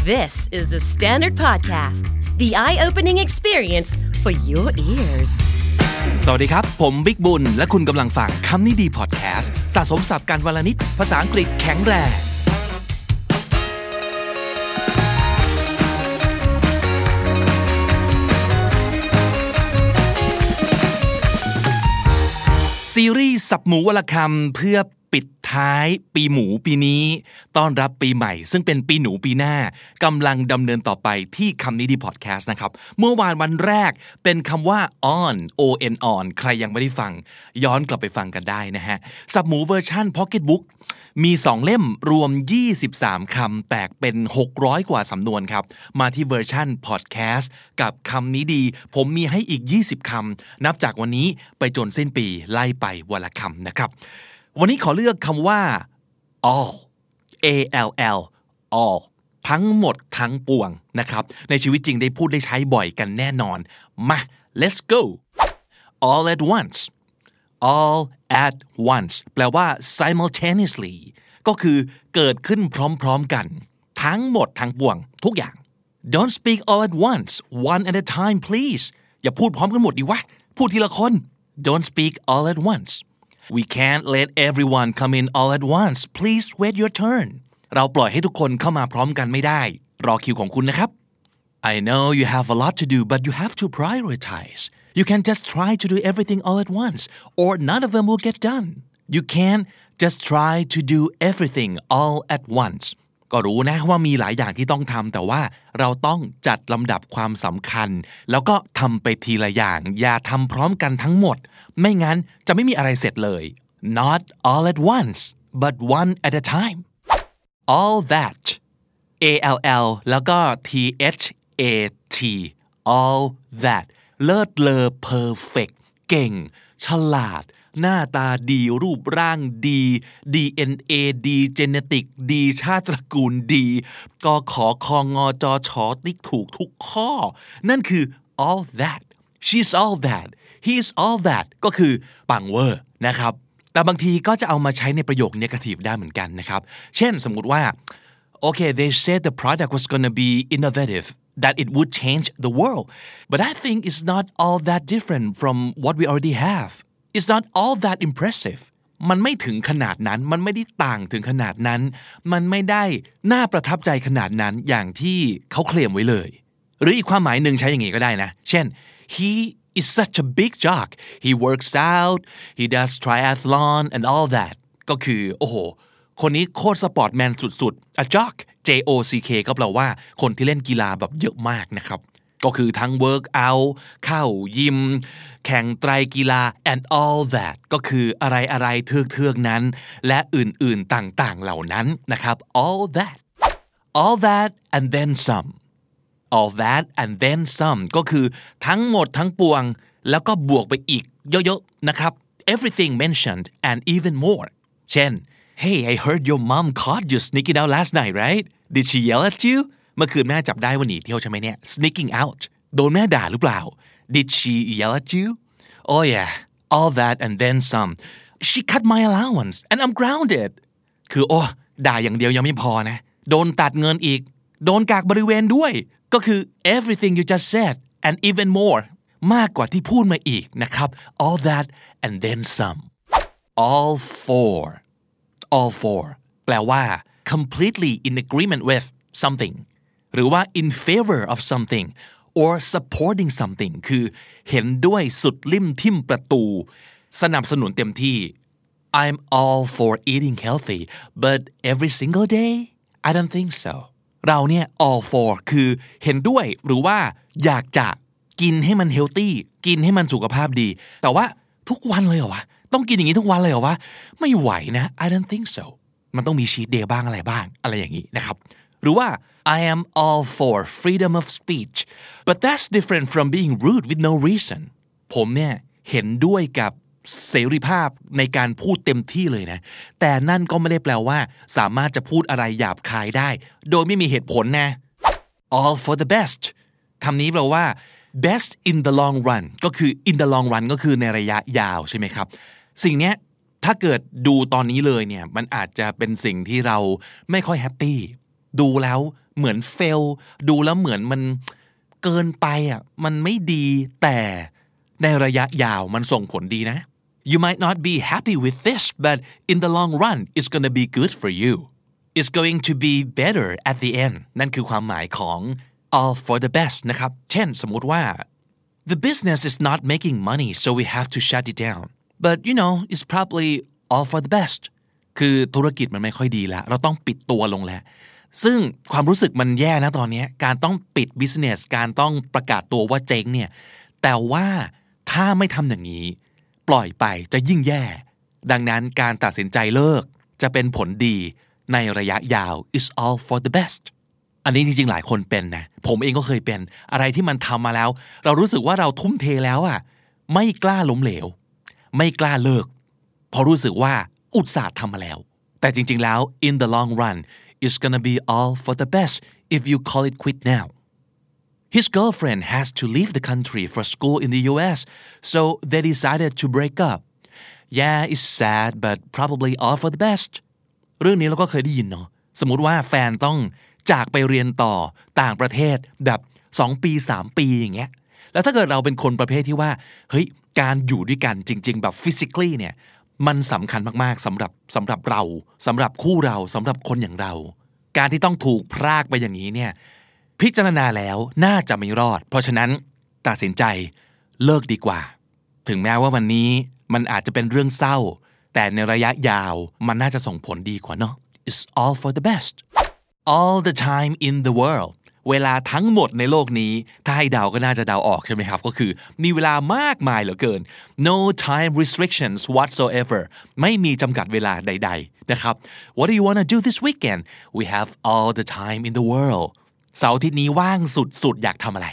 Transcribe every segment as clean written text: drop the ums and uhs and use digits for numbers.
This is the Standard Podcast, the eye-opening experience for your ears. สวัสดีครับผมบิ๊กบุญและคุณกำลังฟังคำนี้ดีพอดแคสต์สะสมศัพท์กันวลนิดภาษาอังกฤษแข็งแรงซีรีส์สับหมูวลคำเพื่อปิดท้ายปีหมูปีนี้ต้อนรับปีใหม่ซึ่งเป็นปีหนูปีหน้ากำลังดำเนินต่อไปที่คำนี้ดีพอดแคสต์นะครับเมื่อวานวันแรกเป็นคำว่า on on ใครยังไม่ได้ฟังย้อนกลับไปฟังกันได้นะฮะสับหมูเวอร์ชั่น Pocket Book มี2เล่มรวม23คำแตกเป็น600กว่าสำนวนครับมาที่เวอร์ชั่นพอดแคสต์กับคำนี้ดีผมมีให้อีก20คำนับจากวันนี้ไปจนสิ้นปีไล่ไปวันละคำนะครับวันนี้ขอเลือกคำว่า all all ทั้งหมดทั้งปวงนะครับในชีวิตจริงได้พูดได้ใช้บ่อยกันแน่นอนมา let's go all at once all at once แปลว่า simultaneously ก็คือเกิดขึ้นพร้อมๆกันทั้งหมดทั้งปวงทุกอย่าง don't speak all at once one at a time please อย่าพูดพร้อมกันหมดดิวะพูดทีละคน don't speak all at once we can't let everyone come in all at once please wait your turn เราปล่อยให้ทุกคนเข้ามาพร้อมกันไม่ได้รอคิวของคุณนะครับ I know you have a lot to do but you have to prioritize you can't just try to do everything all at once or none of them will get done you can't just try to do everything all at once ก็รู้นะว่ามีหลายอย่างที่ต้องทำแต่ว่าเราต้องจัดลำดับความสำคัญแล้วก็ทำไปทีละอย่างอย่าทำพร้อมกันทั้งหมดไม่งั้นจะไม่มีอะไรเสร็จเลย not all at once but one at a time all that all แล้วก็ that all that เลิศเลอ perfect เก่งฉลาดหน้าตาดีรูปร่างดี DNA ดี genetic ดีชาติตระกูลดีกขคงจฉติ๊กถูกทุกข้อนั่นคือ all that she's all that he's all that ก็คือปังเวอร์นะครับแต่บางทีก็จะเอามาใช้ในประโยค negative ได้เหมือนกันนะครับเช่นสมมุติว่า okay they said the product was gonna be innovative that it would change the world but I think it's not all that different from what we already have it's not all that impressive มันไม่ถึงขนาดนั้นมันไม่ได้ต่างถึงขนาดนั้นมันไม่ได้น่าประทับใจขนาดนั้นอย่างที่เขาเคลมไว้เลยหรืออีกความหมายหนึ่งใช้อย่างงี้ก็ได้นะเช่น he is such a big jock he works out he does triathlon and all that ก็คือโอ้โหคนนี้โคตรสปอร์ตแมนสุดๆ a jock jock ก็แปลว่าคนที่เล่นกีฬาแบบเยอะมากนะครับก็คือทั้ง work out เข้ายิมแข่งไตรกีฬา and all that ก็คืออะไรๆเทือกๆนั้นและอื่นๆต่างๆเหล่านั้นนะครับ all that and then some all that and then some ก็คือทั้งหมดทั้งปวงแล้วก็บวกไปอีกเยอะๆนะครับ everything mentioned and even more เช่น hey I heard your mom caught you sneaking out last night right did she yell at you เมื่อคืนแม่จับได้ว่าหนีเที่ยวใช่ไหมเนี่ย sneaking out โดนแม่ด่าหรือเปล่า did she yell at you oh yeah all that and then some she cut my allowance and I'm grounded คือโอ้ด่าอย่างเดียวยังไม่พอนะโดนตัดเงินอีกโดนกักบริเวณด้วยก็คือ everything you just said and even more มากกว่าที่พูดมาอีกนะครับ all that and then some all for แปลว่า completely in agreement with something หรือว่า in favor of something or supporting something คือเห็นด้วยสุดลิ่มทิ่มประตูสนับสนุนเต็มที่ I'm all for eating healthy but every single day I don't think soเราเนี่ย all for คือเห็นด้วยหรือว่าอยากจะกินให้มัน healthy กินให้มันสุขภาพดีแต่ว่าทุกวันเลยเหรอวะต้องกินอย่างนี้ทุกวันเลยเหรอวะไม่ไหวนะ I don't think so มันต้องมี cheat day บ้างอะไรบ้างอะไรอย่างนี้นะครับหรือว่า I am all for freedom of speech but that's different from being rude with no reason ผมเนี่ยเห็นด้วยกับเสรีภาพในการพูดเต็มที่เลยนะแต่นั่นก็ไม่ได้แปลว่าสามารถจะพูดอะไรหยาบคายได้โดยไม่มีเหตุผลนะ all for the best คำนี้แปลว่า best in the long run ก็คือ in the long run ก็คือในระยะยาวใช่ไหมครับสิ่งเนี้ยถ้าเกิดดูตอนนี้เลยเนี่ยมันอาจจะเป็นสิ่งที่เราไม่ค่อยแฮปปี้ดูแล้วเหมือนเฟลดูแล้วเหมือนมันเกินไปอ่ะมันไม่ดีแต่ในระยะยาวมันส่งผลดีนะ You might not be happy with this but in the long run it's gonna be good for you It's going to be better at the end นั่นคือความหมายของ all for the best นะครับเช่นสมมุติว่า The business is not making money so we have to shut it down but you know it's probably all for the best คือธุรกิจมันไม่ค่อยดีแล้วเราต้องปิดตัวลงแล้วซึ่งความรู้สึกมันแย่นะตอนนี้การต้องปิด business การต้องประกาศตัวว่าเจ๊งเนี่ยแต่ว่าถ้าไม่ทำอย่างนี้ปล่อยไปจะยิ่งแย่ดังนั้นการตัดสินใจเลิกจะเป็นผลดีในระยะยาว is all for the best อันนี้จริงๆหลายคนเป็นนะผมเองก็เคยเป็นอะไรที่มันทำมาแล้วเรารู้สึกว่าเราทุ่มเทแล้วอ่ะไม่กล้าล้มเหลวไม่กล้าเลิกเพราะรู้สึกว่าอุตส่าห์ทำมาแล้วแต่จริงๆแล้ว in the long run it's gonna be all for the best if you call it quit now His girlfriend has to leave the country for school in the US so they decided to break up Yeah it's sad but probably all for the bestเรื่องนี้เราก็เคยได้ยินเนาะสมมุติว่าแฟนต้องจากไปเรียนต่อต่างประเทศแบบ2ปี3ปีอย่างเงี้ยแล้วถ้าเกิดเราเป็นคนประเภทที่ว่าเฮ้ยการอยู่ด้วยกันจริงๆแบบ physically เนี่ยมันสำคัญมากๆสำหรับเราสำหรับคู่เราสำหรับคนอย่างเราการที่ต้องถูกพรากไปอย่างนี้เนี่ยพิจารณาแล้วน่าจะไม่รอดเพราะฉะนั้นตัดสินใจเลิกดีกว่าถึงแม้ว่าวันนี้มันอาจจะเป็นเรื่องเศร้าแต่ในระยะยาวมันน่าจะส่งผลดีกว่าเนาะ It's all for the best all the time in the world เวลาทั้งหมดในโลกนี้ถ้าให้เดาก็น่าจะเดาออกใช่ไหมครับก็คือมีเวลามากมายเหลือเกิน no time restrictions whatsoever ไม่มีจำกัดเวลาใดๆนะครับ What do you want to do this weekend We have all the time in the world เสาร์อาทิตย์นี้ว่างสุดๆอยากทำอะไร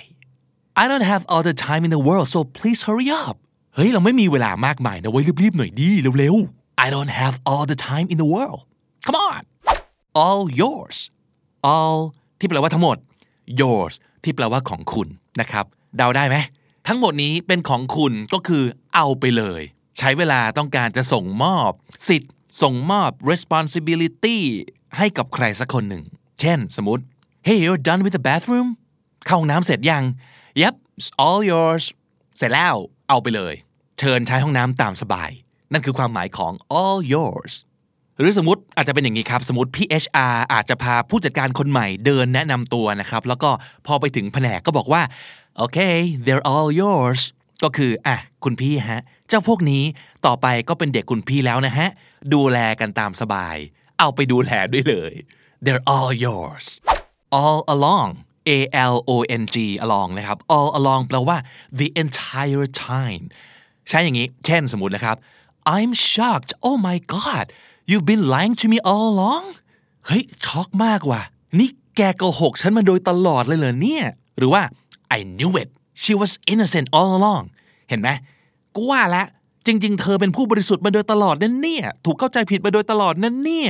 I don't have all the time in the world so please hurry up เฮ้ยเราไม่มีเวลามากมายนะเว้ยรีบๆหน่อยดิเร็วๆ I don't have all the time in the world come on all yours all ที่แปลว่าทั้งหมด yours ที่แปลว่าของคุณนะครับเดาได้ไหมทั้งหมดนี้เป็นของคุณก็คือเอาไปเลยใช้เวลาต้องการจะส่งมอบสิทธิ์ส่งมอบ responsibility ให้กับใครสักคนหนึ่งเช่นสมมุติ Hey you're done with the bathroom เข้าห้องน้ำเสร็จยัง Yep it's all yours เสร็จแล้วเอาไปเลยเชิญใช้ห้องน้ำตามสบายนั่นคือความหมายของ all yours หรือสมมติอาจจะเป็นอย่างนี้ครับสมมติพี่ HR อาจจะพาผู้จัดการคนใหม่เดินแนะนำตัวนะครับแล้วก็พอไปถึงแผนกก็บอกว่า Okay they're all yours ก็คือคุณพี่ฮะเจ้าพวกนี้ต่อไปก็เป็นเด็กคุณพี่แล้วนะฮะดูแลกันตามสบายเอาไปดูแลด้วยเลย they're all yours all along A-L-O-N-G along นะครับ all along แปลว่า the entire time ใช้อย่างนี้เช่นสมมุตินะครับ I'm shocked oh my god you've been lying to me all along เฮ้ยช็อกมากว่ะนี่แกโกหกฉันมาโดยตลอดเลยเหรอเนี่ยหรือว่า I knew it she was innocent all along เห็นไหมกูว่าแล้วจริงๆเธอเป็นผู้บริสุทธิ์มาโดยตลอดนั่นเนี่ยถูกเข้าใจผิดมาโดยตลอดนั่นเนี่ย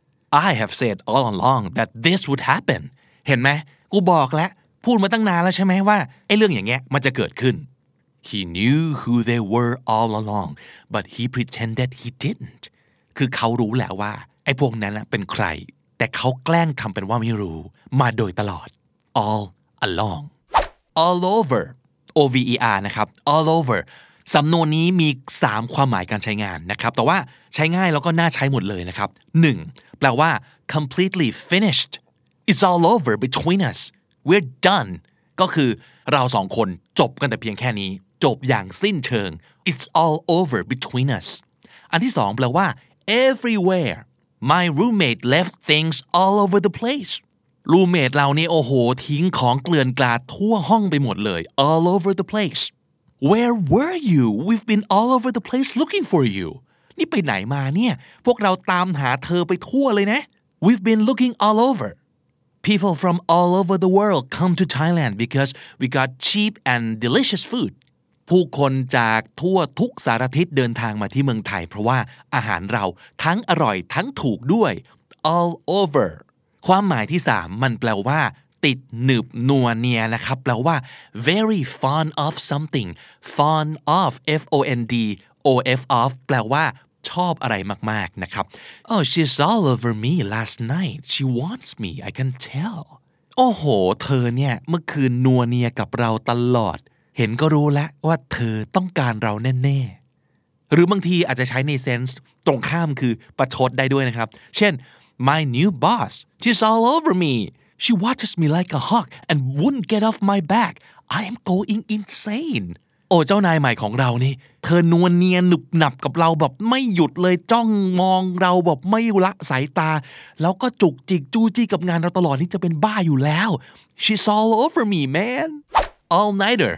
I have said all along that this would happen เห็นไหมกูบอกแล้วพูดมาตั้งนานแล้วใช่ไหมว่าไอ้เรื่องอย่างเงี้ยมันจะเกิดขึ้น He knew who they were all along but he pretended he didn't คือเขารู้แหละว่าไอ้พวกนั้นเป็นใครแต่เขาแกล้งทำเป็นว่าไม่รู้มาโดยตลอด all along all over over นะครับ all over สำนวนนี้มี3ความหมายการใช้งานนะครับแต่ว่าใช้ง่ายแล้วก็น่าใช้หมดเลยนะครับ1แปลว่า completely finished It's all over between us we're done ก็คือเราสองคนจบกันแต่เพียงแค่นี้จบอย่างสิ้นเชิง It's all over between us อันที่2แปลว่า everywhere my roommate left things all over the place roommate เราเนี่ยโอ้โหทิ้งของเกลื่อนกลาดทั่วห้องไปหมดเลย all over the place Where were you we've been all over the place looking for you นี่ไปไหนมาเนี่ยพวกเราตามหาเธอไปทั่วเลยนะ We've been looking all over People from all over the world come to Thailand because we got cheap and delicious food ผู้คนจากทั่วทุกสารทิศเดินทางมาที่เมืองไทยเพราะว่าอาหารเราทั้งอร่อยทั้งถูกด้วย all over ความหมายที่3มันแปลว่าติดหนึบนัวเนียนะครับแปลว่า very fond of something fond of F-O-N-D O-F of แปลว่าชอบอะไรมากๆนะครับ Oh she's all over me last night she wants me I can tell โอ้โหเธอเนี่ยเมื่อคืนนัวเนียกับเราตลอดเห็นก็รู้แล้วว่าเธอต้องการเราแน่ๆหรือบางทีอาจจะใช้ในเซนส์ตรงข้ามคือประชดได้ด้วยนะครับเช่น My new boss she's all over me she watches me like a hawk and wouldn't get off my back I am going insane โอ้เจ้านายใหม่ของเรานี่เธอนวลเนียนหนึบหนับกับเราแบบไม่หยุดเลยจ้องมองเราแบบไม่ละสายตาแล้วก็จุกจิกจู้จี้กับงานเราตลอดนี่จะเป็นบ้าอยู่แล้ว she's all over me man all nighter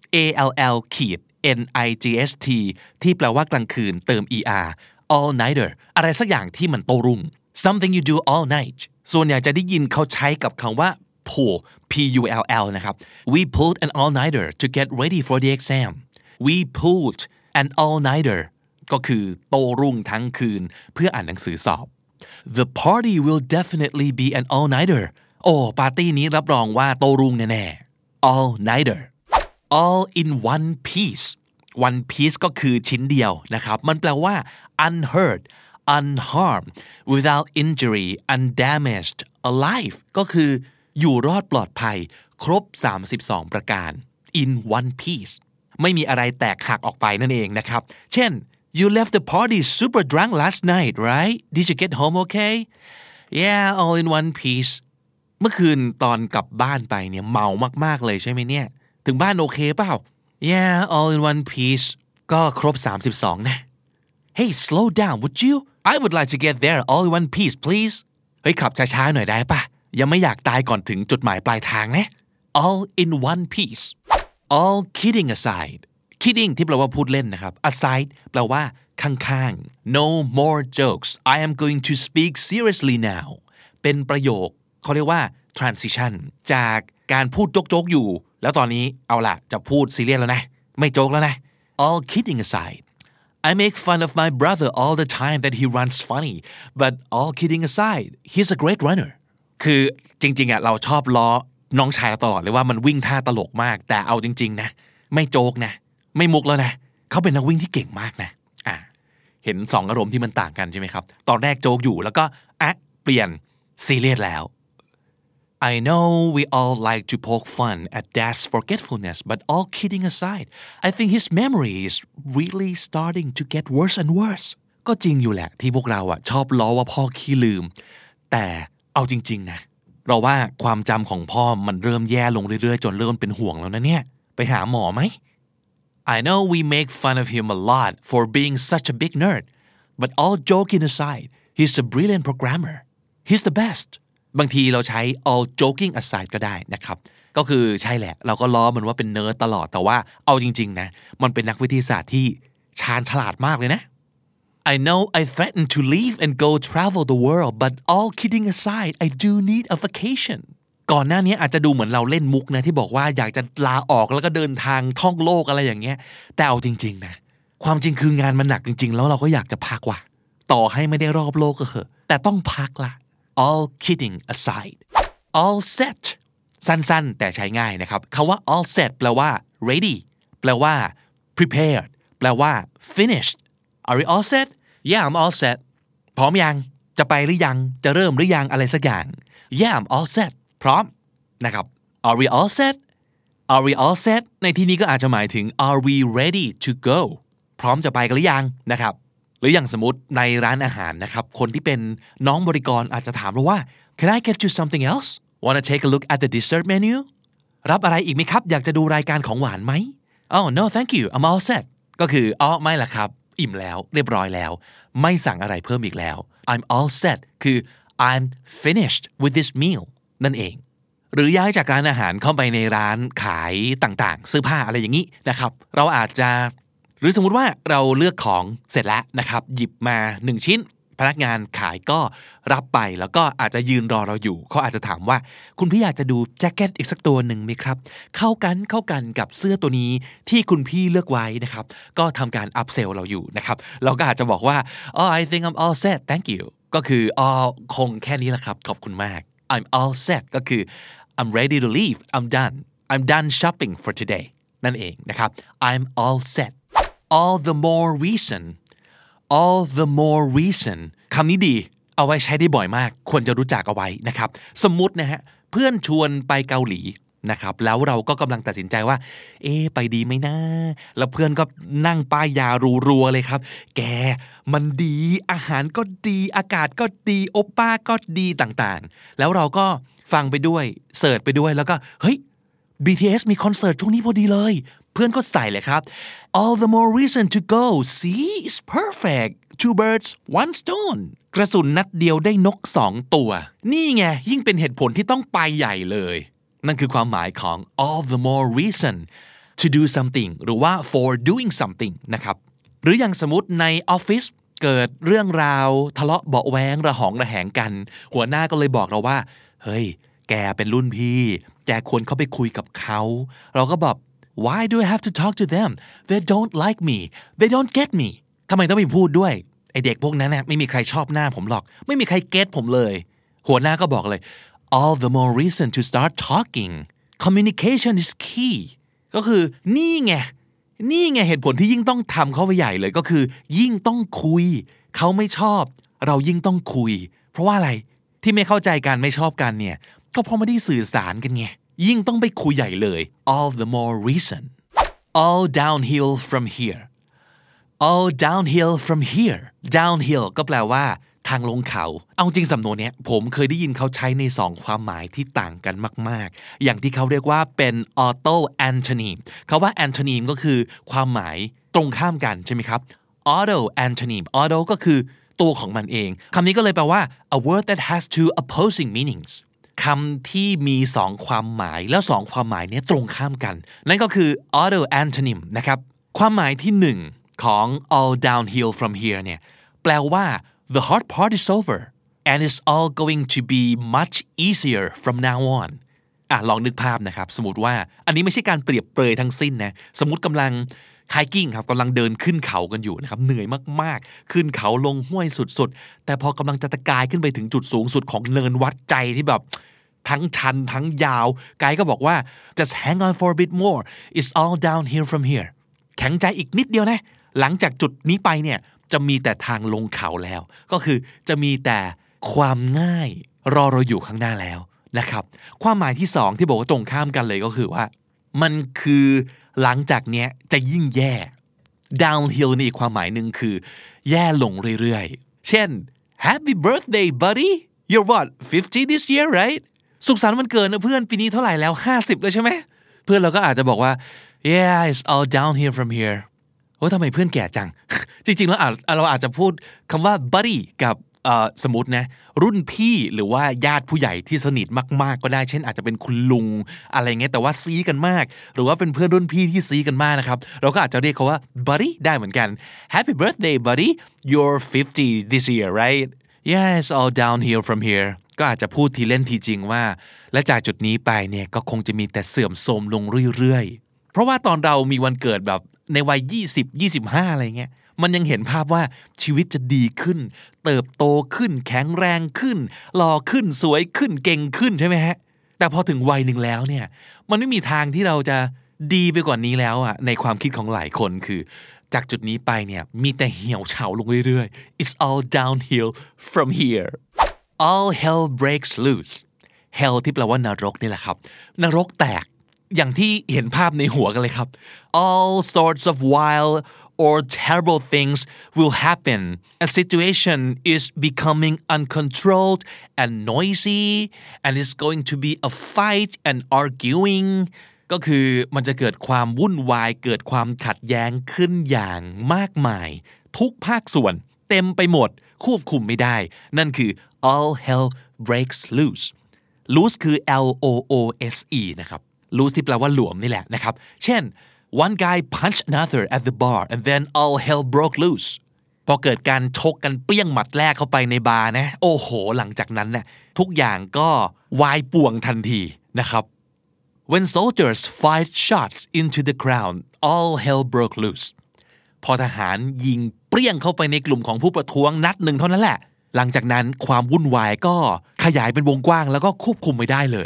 ALL-NIGHT ที่แปลว่ากลางคืนเติม ER all nighter อะไรสักอย่างที่มันโตรุ่ง something you do all night ส่วนใหญ่จะได้ยินเขาใช้กับคำว่า pull P-U-L-L นะครับ we pulled an all-nighter to get ready for the exam we pulled an all-nighter ก็คือโตรุ่งทั้งคืนเพื่ออ่านหนังสือสอบ the party will definitely be an all-nighter โอ้ปาร์ตี้นี้รับรองว่าโตรุ่งแน่ๆ all-nighter all in one piece one piece ก็คือชิ้นเดียวนะครับมันแปลว่า unhurt unharmed without injury undamaged alive ก็คืออยู่รอดปลอดภัยครบ32ประการ in one piece ไม่มีอะไรแตกหักออกไปนั่นเองนะครับเช่น you left the party super drunk last night right did you get home okay yeah all in one piece เมื่อคืนตอนกลับบ้านไปเนี่ยเมามากๆเลยใช่ไหมเนี่ยถึงบ้านโอเคเปล่า yeah all in one piece ก็ครบ32นะ hey slow down would you I would like to get there all in one piece please เฮ้ยขับช้าๆหน่อยได้ปะยังไม่อยากตายก่อนถึงจุดหมายปลายทางนะ all in one piece all kidding aside kidding ที่แปลว่าพูดเล่นนะครับ aside แปลว่าข้างๆ no more jokes I am going to speak seriously now เป็นประโยคเขาเรียกว่า transition จากการพูดโจ๊กๆอยู่แล้วตอนนี้เอาล่ะจะพูดซีเรียสแล้วนะไม่โจ๊กแล้วนะ all kidding aside I make fun of my brother all the time that he runs funny but all kidding aside he's a great runner คือจริงๆเราชอบล้อน้องชายเราตลอดเลยว่ามันวิ่งท่าตลกมากแต่เอาจริงๆนะไม่โจ๊กนะไม่มุกแล้วนะเขาเป็นนักวิ่งที่เก่งมากนะเห็นสองอารมณ์ที่มันต่างกันใช่ไหมครับตอนแรกโจ๊กอยู่แล้วก็เปลี่ยนซีเรียสแล้ว I know we all like to poke fun at Dad's forgetfulness but all kidding aside I think his memory is really starting to get worse and worse ก็จริงอยู่แหละที่พวกเราชอบล้อว่าพ่อขี้ลืมแต่เอาจริงๆนะเราว่าความจำของพ่อมันเริ่มแย่ลงเรื่อยๆจนเริ่มเป็นห่วงแล้วนะเนี่ยไปหาหมอไหม I know we make fun of him a lot for being such a big nerd but all joking aside he's a brilliant programmer he's the best บางทีเราใช้ all joking aside ก็ได้นะครับก็คือใช่แหละเราก็ล้อมันว่าเป็นเนิร์ดตลอดแต่ว่าเอาจริงๆนะมันเป็นนักวิทยาศาสตร์ที่ชาญฉลาดมากเลยนะI know I threatened to leave and go travel the world but all kidding aside I do need a vacation ก่อนหน้านี้อาจจะดูเหมือนเราเล่นมุกนะที่บอกว่าอยากจะลาออกแล้วก็เดินทางท่องโลกอะไรอย่างเงี้ยแต่เอาจริงๆนะความจริงคืองานมันหนักจริงๆแล้วเราก็อยากจะพักว่ะต่อให้ไม่ได้รอบโลกก็เถอะแต่ต้องพักล่ะ all kidding aside all set สั้นๆแต่ใช้ง่ายนะครับคำว่า all set แปลว่า ready แปลว่า prepared แปลว่า finished are you all set Yeah I'm all set พร้อมยังจะไปหรือยังจะเริ่มหรือยังอะไรสักอย่าง Yeah I'm all set พร้อมนะครับ Are we all set Are we all set ในที่นี้ก็อาจจะหมายถึง Are we ready to go พร้อมจะไปกันหรือยังนะครับหรืออย่างสมมติในร้านอาหารนะครับคนที่เป็นน้องบริกรอาจจะถามเราว่า Can I get you something else Wanna take a look at the dessert menu รับอะไรอีกไหมครับอยากจะดูรายการของหวานไหม Oh no thank you I'm all set ก็คือไม่ล่ะครับอิ่มแล้วเรียบร้อยแล้วไม่สั่งอะไรเพิ่มอีกแล้ว I'm all set คือ I'm finished with this meal นั่นเองหรือย้ายจากร้านอาหารเข้าไปในร้านขายต่างๆเสื้อผ้าอะไรอย่างนี้นะครับเราอาจจะหรือสมมุติว่าเราเลือกของเสร็จแล้วนะครับหยิบมา1ชิ้นพนักงานขายก็รับไปแล้วก็อาจจะยืนรอเราอยู่เขาอาจจะถามว่าคุณพี่อยากจะดูแจ็คเก็ตอีกสักตัวหนึ่งไหมครับเข้ากันกับเสื้อตัวนี้ที่คุณพี่เลือกไว้นะครับก็ทำการอัพเซลเราอยู่นะครับเราก็อาจจะบอกว่า Oh I think I'm all set thank you ก็คือคงแค่นี้แหละครับขอบคุณมาก I'm all set ก็คือ I'm ready to leave I'm done shopping for today นั่นเองนะครับ I'm all set all the more reason all the more reason คำนี้ดีเอาไว้ใช้ได้บ่อยมากควรจะรู้จักเอาไว้นะครับสมมุตินะฮะเพื่อนชวนไปเกาหลีนะครับแล้วเราก็กำลังตัดสินใจว่าไปดีไหมนะแล้วเพื่อนก็นั่งป้ายยารัวๆเลยครับแกมันดีอาหารก็ดีอากาศก็ดีโอป้าก็ดีต่างๆแล้วเราก็ฟังไปด้วยเสิร์ชไปด้วยแล้วก็เฮ้ย BTS มีคอนเสิร์ตช่วงนี้พอดีเลยเพื่อนก็ใส่เลยครับ all the more reason to go see it's perfect two birds one stone กระสุนนัดเดียวได้นก2ตัวนี่ไงยิ่งเป็นเหตุผลที่ต้องไปใหญ่เลยนั่นคือความหมายของ all the more reason to do something หรือว่า for doing something นะครับหรืออย่างสมมติในออฟฟิศเกิดเรื่องราวทะเลาะเบาะแว้งระหองระแหงกันหัวหน้าก็เลยบอกเราว่าเฮ้ยแกเป็นรุ่นพี่แกควรเข้าไปคุยกับเขาเราก็บอก why do I have to talk to them they don't like me they don't get me ทำไมต้องไปพูดด้วยไอเด็กพวกนั้นนะไม่มีใครชอบหน้าผมหรอกไม่มีใครเก็ตผมเลยหัวหน้าก็บอกเลย all the more reason to start talking communication is key ก็คือนี่ไงเหตุผลที่ยิ่งต้องทำเข้าไปใหญ่เลยก็คือยิ่งต้องคุยเขาไม่ชอบเรายิ่งต้องคุยเพราะว่าอะไรที่ไม่เข้าใจกันไม่ชอบกันเนี่ยก็เพราะไม่ได้สื่อสารกันไงยิ่งต้องไปคุยใหญ่เลย all the more reason all downhill from here all downhill from here downhill ก็แปลว่าทางลงเขาเอาจริงสำนวนนี้ผมเคยได้ยินเขาใช้ใน2ความหมายที่ต่างกันมากๆอย่างที่เขาเรียกว่าเป็น auto antonym คำว่า antonym ก็คือความหมายตรงข้ามกันใช่ไหมครับ auto antonym auto ก็คือตัวของมันเองคำนี้ก็เลยแปลว่า a word that has two opposing meanings คำที่มี2ความหมายแล้ว2ความหมายนี้ตรงข้ามกันนั่นก็คือ auto antonym นะครับความหมายที่1ของ all downhill from here เนี่ยแปลว่าThe hard part is over and it's all going to be much easier from now on ลองนึกภาพนะครับสมมติว่าอันนี้ไม่ใช่การเปรียบเปรยทั้งสิ้นนะสมมติกำลัง hiking ครับกำลังเดินขึ้นเขากันอยู่นะครับเหนื่อยมากๆขึ้นเขาลงห้วยสุดๆแต่พอกำลังจะตะกายขึ้นไปถึงจุดสูงสุดของเนินวัดใจที่แบบทั้งชันทั้งยาวไกด์ก็บอกว่า just hang on for a bit more it's all downhill from here แข็งใจอีกนิดเดียวนะหลังจากจุดนี้ไปเนี่ยจะมีแต่ทางลงเขาแล้วก็คือจะมีแต่ความง่ายรอเราอยู่ข้างหน้าแล้วนะครับความหมายที่2ที่บอกว่าตรงข้ามกันเลยก็คือว่ามันคือหลังจากเนี้ยจะยิ่งแย่ downhill นี่อีกความหมายหนึ่งคือแย่ลงเรื่อยๆเช่น Happy birthday buddy you're what 50 this year right สุขสันต์วันเกิดนะเพื่อนปีนี้เท่าไหร่แล้ว50แล้วใช่ไหมเพื่อนเราก็อาจจะบอกว่า yeah it's all downhill from hereทำไมเพื่อนแก่จัง จริงๆแล้วเราอาจจะพูดคำว่า buddy กับสมมตินะรุ่นพี่หรือว่าญาติผู้ใหญ่ที่สนิทมากๆก็ได้เช่นอาจจะเป็นคุณลุงอะไรเงี้ยแต่ว่าซี้กันมากหรือว่าเป็นเพื่อนรุ่นพี่ที่ซี้กันมากนะครับเราก็อาจจะเรียกเขาว่า buddy ได้เหมือนกัน Happy birthday buddy you're 50 this year right yeah it's all downhill from here ก็อาจจะพูดทีเล่นทีจริงว่าและจากจุดนี้ไปเนี่ยก็คงจะมีแต่เสื่อมโทรมลงเรื่อยๆเพราะว่าตอนเรามีวันเกิดแบบในวัย20-25อะไรเงี้ยมันยังเห็นภาพว่าชีวิตจะดีขึ้นเติบโตขึ้นแข็งแรงขึ้นหล่อขึ้นสวยขึ้นเก่งขึ้นใช่ไหมฮะแต่พอถึงวัยหนึ่งแล้วเนี่ยมันไม่มีทางที่เราจะดีไปกว่านี้แล้วอ่ะในความคิดของหลายคนคือจากจุดนี้ไปเนี่ยมีแต่เหี่ยวเฉาลงเรื่อยๆ It's all downhill from here all hell breaks loose hell ที่แปลว่านรกนี่แหละครับนรกแตกอย่างที่เห็นภาพในหัวกันเลยครับ all sorts of wild or terrible things will happen a situation is becoming uncontrolled and noisy and it's going to be a fight and arguing ก็คือมันจะเกิดความวุ่นวายเกิดความขัดแย้งขึ้นอย่างมากมายทุกภาคส่วนเต็มไปหมดควบคุมไม่ได้นั่นคือ all hell breaks loose loose คือ L-O-O-S-E นะครับloose ที่แปลว่าหลวมนี่แหละนะครับเช่น one guy punched another at the bar and then all hell broke loose พอเกิดการชกกันเปี้ยงหมัดแรกเข้าไปในบาร์นะโอ้โหหลังจากนั้นเนี่ยทุกอย่างก็วายป่วงทันทีนะครับ when soldiers fired shots into the crowd all hell broke loose พอทหารยิงเปรี้ยงเข้าไปในกลุ่มของผู้ประท้วงนัดหนึ่งเท่านั้นแหละหลังจากนั้นความวุ่นวายก็ขยายเป็นวงกว้างแล้วก็ควบคุมไม่ได้เลย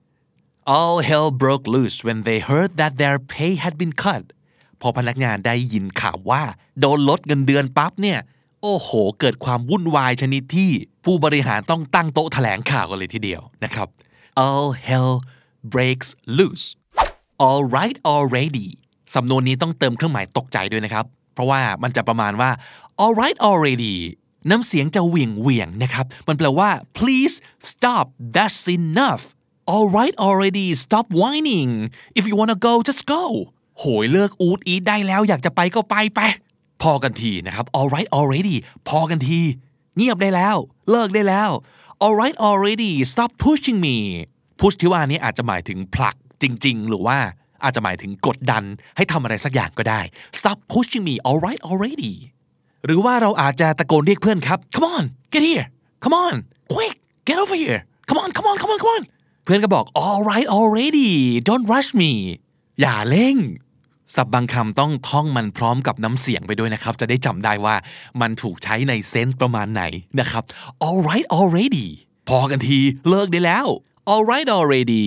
all hell broke loose when they heard that their pay had been cut พอพนักงานได้ยินข่าวว่าโดนลดเงินเดือนปั๊บเนี่ยโอ้โหเกิดความวุ่นวายชนิดที่ผู้บริหารต้องตั้งโต๊ะแถลงข่าวกันเลยทีเดียวนะครับ all hell breaks loose all right already สำนวนนี้ต้องเติมเครื่องหมายตกใจด้วยนะครับเพราะว่ามันจะประมาณว่า all right already น้ำเสียงจะเหวี่ยงนะครับมันแปลว่า please stop that's enough all right already stop whining if you wanna go just go โหยเลิกอูดอีทได้แล้วอยากจะไปก็ไปพอกันทีนะครับ all right already พอกันทีเงียบได้แล้วเลิกได้แล้ว all right already stop pushing me push ที่ว่านี้อาจจะหมายถึงผลักจริงๆหรือว่าอาจจะหมายถึงกดดันให้ทำอะไรสักอย่างก็ได้ stop pushing me all right already หรือว่าเราอาจจะตะโกนเรียกเพื่อนครับ come on get here come on quick get over here come on เพื่อนก็บอก all right already don't rush me อย่าเร่งศัพท์บางคำต้องท่องมันพร้อมกับน้ำเสียงไปด้วยนะครับจะได้จำได้ว่ามันถูกใช้ในเซนส์ประมาณไหนนะครับ all right already พอกันทีเลิกได้แล้ว all right already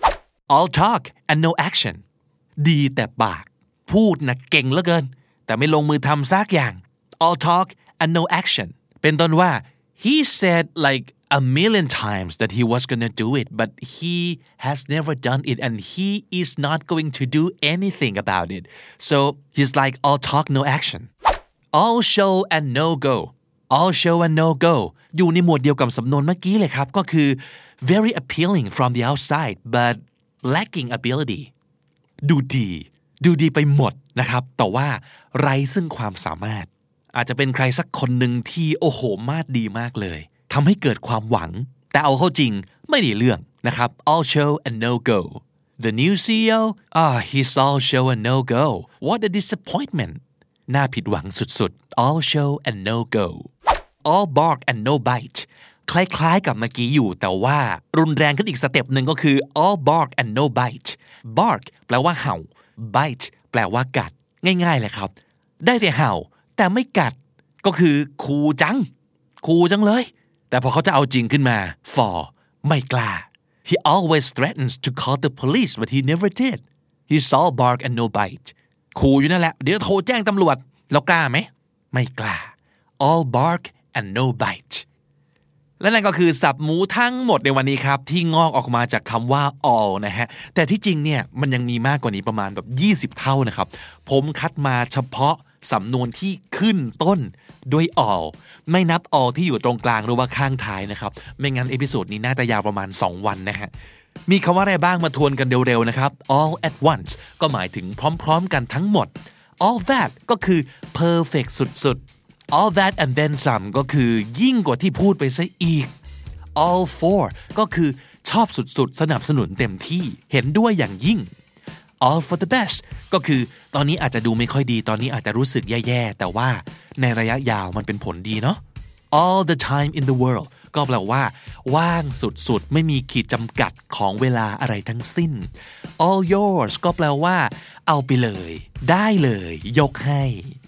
all talk and no action ดีแต่ปากพูดนะเก่งเหลือเกินแต่ไม่ลงมือทำสักอย่าง all talk and no action เป็นต้นว่า he said like a million times that he was gonna do it but he has never done it and he is not going to do anything about it so he's like all talk no action all show and no go all show and no go อยู่ในหมวดเดียวกับสำนวนเมื่อกี้เลยครับก็คือ very appealing from the outside but lacking ability ดูดีไปหมดนะครับแต่ว่าไร้ซึ่งความสามารถอาจจะเป็นใครสักคนหนึ่งที่โอ้โหมาดดีมากเลยทำให้เกิดความหวังแต่เอาเข้าจริงไม่ได้เรื่องนะครับ all show and no go the new CEO he's all show and no go what a disappointment น่าผิดหวังสุดๆ all show and no go all bark and no bite คล้ายๆกับเมื่อกี้อยู่แต่ว่ารุนแรงขึ้นอีกสเต็ปหนึ่งก็คือ all bark and no bite bark แปลว่าเห่า bite แปลว่ากัดง่ายๆเลยครับได้แต่เห่าแต่ไม่กัดก็คือคูจังเลยแต่พอเขาจะเอาจริงขึ้นมา for ไม่กล้า he always threatens to call the police but he never did he's all bark and no bite คูอยู่นั่นแหละเดี๋ยวโทรแจ้งตำรวจแล้วกล้าไหมไม่กล้า all bark and no bite และนั่นก็คือศัพท์หมูทั้งหมดในวันนี้ครับที่งอกออกมาจากคำว่า all นะฮะแต่ที่จริงเนี่ยมันยังมีมากกว่านี้ประมาณแบบ20เท่านะครับผมคัดมาเฉพาะสำนวนที่ขึ้นต้นด้วย all ไม่นับ all ที่อยู่ตรงกลางหรือว่าข้างท้ายนะครับไม่งั้นเอพิโซดนี้น่าจะยาวประมาณ2วันนะฮะมีคำว่าอะไรบ้างมาทวนกันเร็วๆนะครับ all at once ก็หมายถึงพร้อมๆกันทั้งหมด all that ก็คือ perfect สุดๆ all that and then some ก็คือยิ่งกว่าที่พูดไปซะอีก all for ก็คือชอบสุดๆสนับสนุนเต็มที่เห็นด้วยอย่างยิ่งall for the best ก็คือตอนนี้อาจจะดูไม่ค่อยดีตอนนี้อาจจะรู้สึกแย่ๆแต่ว่าในระยะยาวมันเป็นผลดีเนาะ all the time in the world ก็แปลว่าว่างสุดๆไม่มีขีดจำกัดของเวลาอะไรทั้งสิ้น all yours ก็แปลว่าเอาไปเลยได้เลยยกให้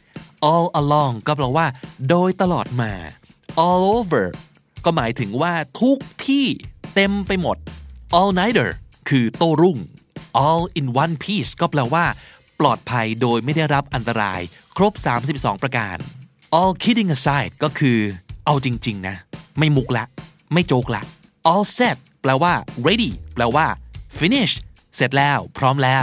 all along ก็แปลว่าโดยตลอดมา all over ก็หมายถึงว่าทุกที่เต็มไปหมด all nighter คือโต้รุ่งall in one piece ก็แปลว่าปลอดภัยโดยไม่ได้รับอันตรายครบ32ประการ all kidding aside ก็คือเอาจริงๆนะไม่มุกละไม่โจกละ all set แปลว่า ready แปลว่า finish เสร็จแล้วพร้อมแล้ว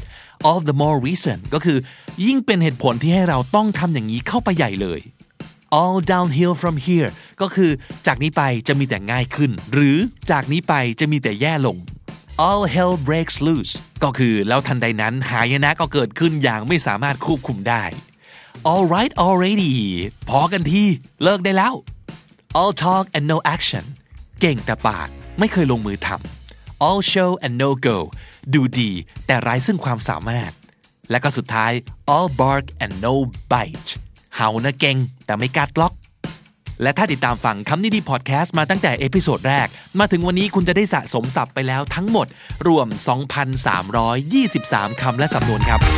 all the more reason ก็คือยิ่งเป็นเหตุผลที่ให้เราต้องทำอย่างนี้เข้าไปใหญ่เลย all downhill from here ก็คือจากนี้ไปจะมีแต่ง่ายขึ้นหรือจากนี้ไปจะมีแต่แย่ลงall hell breaks loose ก็คือแล้วทันใดนั้นหายนะก็เกิดขึ้นอย่างไม่สามารถควบคุมได้ all right already พอกันทีเลิกได้แล้ว all talk and no action เก่งแต่ปากไม่เคยลงมือทำ all show and no go ดูดีแต่ไร้ซึ่งความสามารถและก็สุดท้าย all bark and no bite เห่านะเก่งแต่ไม่กัดล็อกและถ้าติดตามฟังคำนี้ดีพอดแคสต์มาตั้งแต่เอพิโซดแรกมาถึงวันนี้คุณจะได้สะสมศัพท์ไปแล้วทั้งหมดรวม 2,323 คำและสำนวนครับ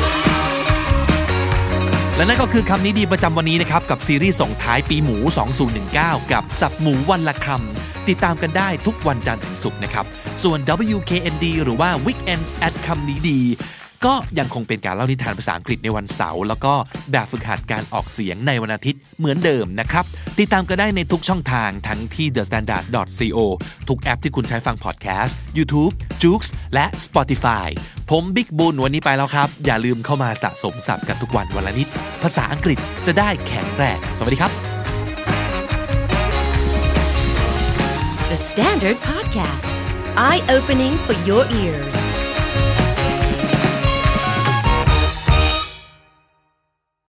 และนั่นก็คือคำนี้ดีประจำวันนี้นะครับกับซีรีส์ส่งท้ายปีหมู2019กับศัพท์หมูวันละคำติดตามกันได้ทุกวันจันทร์ถึงศุกร์นะครับส่วน WKND หรือว่า Weekends at คำนี้ดีก็ยังคงเป็นการเล่านิทานภาษาอังกฤษในวันเสาร์แล้วก็แบบฝึกหัดการออกเสียงในวันอาทิตย์เหมือนเดิมนะครับติดตามก็ได้ในทุกช่องทางทั้งที่ thestandard.co ทุกแอปที่คุณใช้ฟังพอดแคสต์ YouTube, Joox และ Spotify ผมบิ๊กบุญวันนี้ไปแล้วครับอย่าลืมเข้ามาสะสมศัพท์กันทุกวันละนิดภาษาอังกฤษจะได้แข็งแรงสวัสดีครับ The Standard Podcast Eye Opening for Your Ears